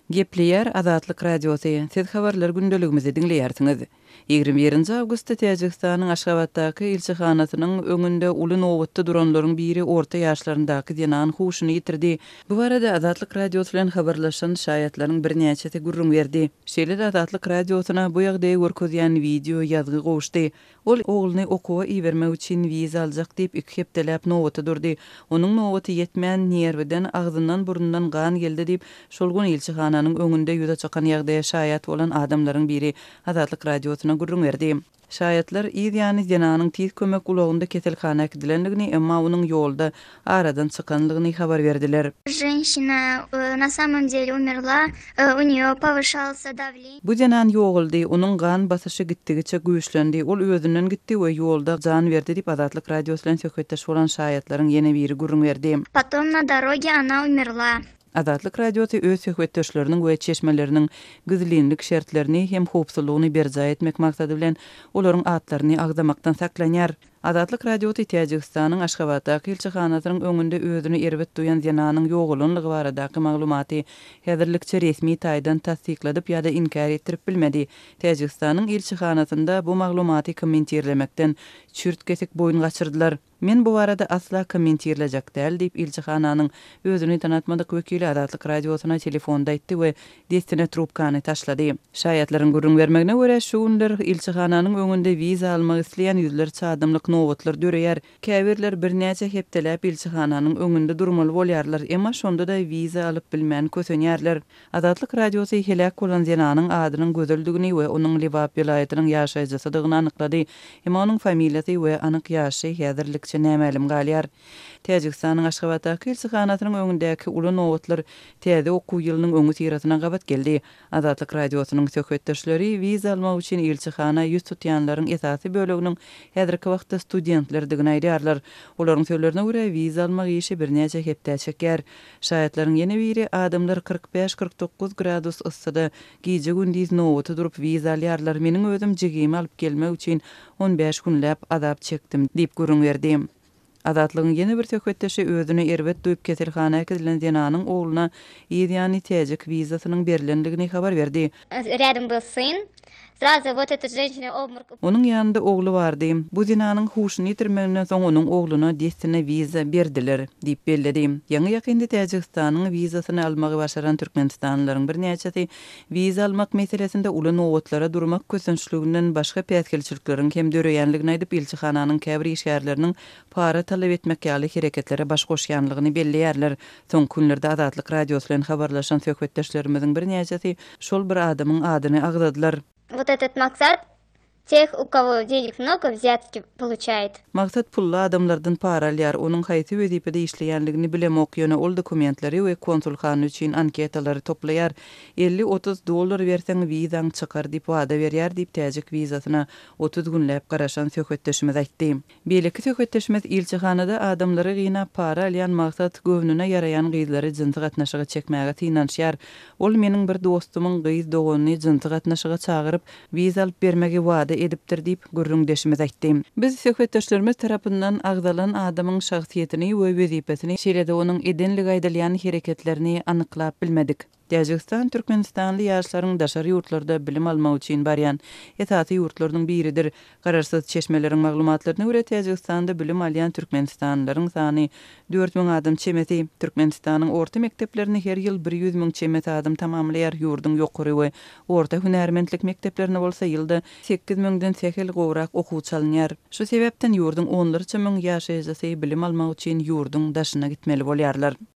Gepleyer Azatlyk Radiosu. Siz habarlar gündeligimizi dinleýärsiňiz. 21 awgustda Täjikistanyň Aşgabatdaky ilçihanasynyň öňünde uly nowatda duranlaryň biri orta ýaşlaryndaky Dinan huşuny ýitirdi. Bu barada Azatlyk Radiosu bilen habarlaşan şaýatlaryň birnäçesi gurrun berdi. Şeýle Azatlyk Radiosyna bu ýagdaýy görkezýän video ýazgy goşdy. Ol ogluny okuwa iýermek üçin wiza aljak diýip 2 hepdeläp nowatda durdy. Onuň nowaty ýetmän nerwiden agzyndan burundan gan geldi diýip şol gün ilçihananyň öňünde ýüze çakan ýagdaýa şaýat bolan adamlaryň biri Azatlyk Radiosyna gurrun berdi. Şaýatlar ýa-ni Dinanyň tiz kömek ulagynda keselhanaga gidilenligini, emma onuň ýolda aradan çykanlygyny habar berdiler. Женщина на самом деле умерла, у неё повышался давление. Bu Dinan ýoguldy, onuň gan basyşy gitdigiçe güýçlendi. Ol özünden gitdi we ýolda jan berdi diýip Azatlyk Radiosu bilen söhbetdeş bolan şaýatlaryň ýene biri gurrun berdi. Потом на дороге она умерла. Azatlyk Radiosu öz söhbetdeşleriniň we çeşmeleriniň güzlinlik şertlerini hem howpsuzlygyny berja etmek maksady bilen olaryň atlaryny agdamakdan saklanýar. Azatlyk Radiosu Täjikistanyň Aşgabatdaky ilçihanasynyň öňünde özüni erbet duýan Dinanyň ýogulynyňy baradaky maglumaty häzirlikçe resmi taýdan tasdikladyp ýa-da inkar etdirip bilmedi. Täjikistanyň ilçihanasynda bu maglumaty kommentirlemekden çürt kesik boyun gaçyrdylar. Men bu barada asla kommentirlejek däl diýip ilçihananyň özüni tanatmadyk wekili Azatlyk Radiosyna telefonda aýtdy we destine trubkany taşlady. Şaýatlaryň gurrun bermegine görä şu günler ilçihananyň öňünde wiza almak isleýän ýüzlerçe adamlyk nowatlar döreýär. Käbirler birnäçe hepdeläp ilçihananyň öňünde durmaly bolýarlar, emma şonda da wiza alyp bilmän kösenýärler. Azatlyk Radiosu helak bolan Dinanyň adynyň gözeldigini we onuň Libap vilayatynyň ýaşaýjasydygyny anyklady. Emma onuň familiýasy we anyk ýaşy häzirlikçe nämelim galýar. Täjikistanyň Aşgabatdaky ilçihanasynyň öňündäki uly nowatlar täze okuw ýylynyň öňü tirasyna gabat geldi. Azatlyk Radiosynyň söhbetdeşleri wiza almak üçin ilçihana ýüz tutýanlaryň esasy böleginiň häzirki wagtda studentlerdigini aýdýarlar. Olaryň sözlerine görä wiza almak işi birnäçe hepde çeker. Şaýatlaryň ýene biri adamlar 45-49 gradus yssyda gije gündüz nowaty durup wiza alýarlar. Meniň özüm jigimi alyp gelmek üçin 15 günläp azap çekdim diýip gurrun berdi. Azatlygyň ýene bir söhbetdeşi özüni erbet duýup keselhanaga gidilen Dinanyň ogluna ýa-ni täjek wizasynyň berilendigini habar berdi. Рядом был сын. Сразу вот эта женщина обморок. Onuň ýanynda ogly bardy. Bu Dinanyň huşuny ýitirmegиnden soň onuň ogluna destine wiza berdiler diýip belledi. Ýa-ni ýakynda Täjikistanyň wizasyny almagy başaran türkmenistanlylaryň birnäçesi wiza almak meselesinde uly nowatlara durmak kösençliginden başga päsgelçilikleriň hem döreýänligini aýdyp ilçihananyň käbir işgärleriniň para talap etmek ýaly hereketlere baş goşýanlygyny belleýärler. Soň günlerde Azatlyk Radiosu bilen habarlaşan söhbetdeşlerimiziň birnäçesi şol bir adamyň adyny agdadylar. Вот этот maksat тех, у кого денег много, взятки получает. Maksat pully adamlardan para alýar, onuň haýsy wezipede işleýänligini bilemok ýöne ol dokumentleri we konsulxana üçin anketalary toplaýar. 50-30 dollar berseň wizaň çykar diýip wada berýär diýip täjek wizasyna 30 günläp garaşan söhbetdeşimiz aýtdy. Beýleki söhbetdeşimiz ilçihanada adamlary gynap para alýan maksat göwnüne ýarayan gyzlary jynty gatnaşyga çekmäge tinanşýar. Ol meniň bir dostumyň gyz doganyny jynty gatnaşyga çagyryp wiza alyp bermegi wada edipdir diýip gurrundeşimiz aýtdy. Biz söhbetdeşlerimiz tarapyndan agdalan adamyň şahsiýetini we wezipesini şeýle-de onuň edenligi aýdylýan hereketlerini anyklap bilmedik. Täjikistan Türkmenistanly ýaşlaryň daşary ýurtlarda bilim almak üçin barýan esasy ýurtlarynyň biridir. Gararsyz çeşmeleriň maglumatlaryna görä Täjikistanda bilim alýan türkmenistanlylaryň sany 4000 adam çemeti. Türkmenistanyň orta mekdeplerini her ýyl 100 000 çemet adam tamamlaýar. Ýurdun ýokary we orta hünärmendlik mekdeplerine bolsa ýylda 8 000den sähel gowrak okuwçy alınýar. Şu sebäpden ýurdun onlarça 1000 ýaşaýjysy bilim almak üçin ýurdun daşyna gitmeli bolýarlar.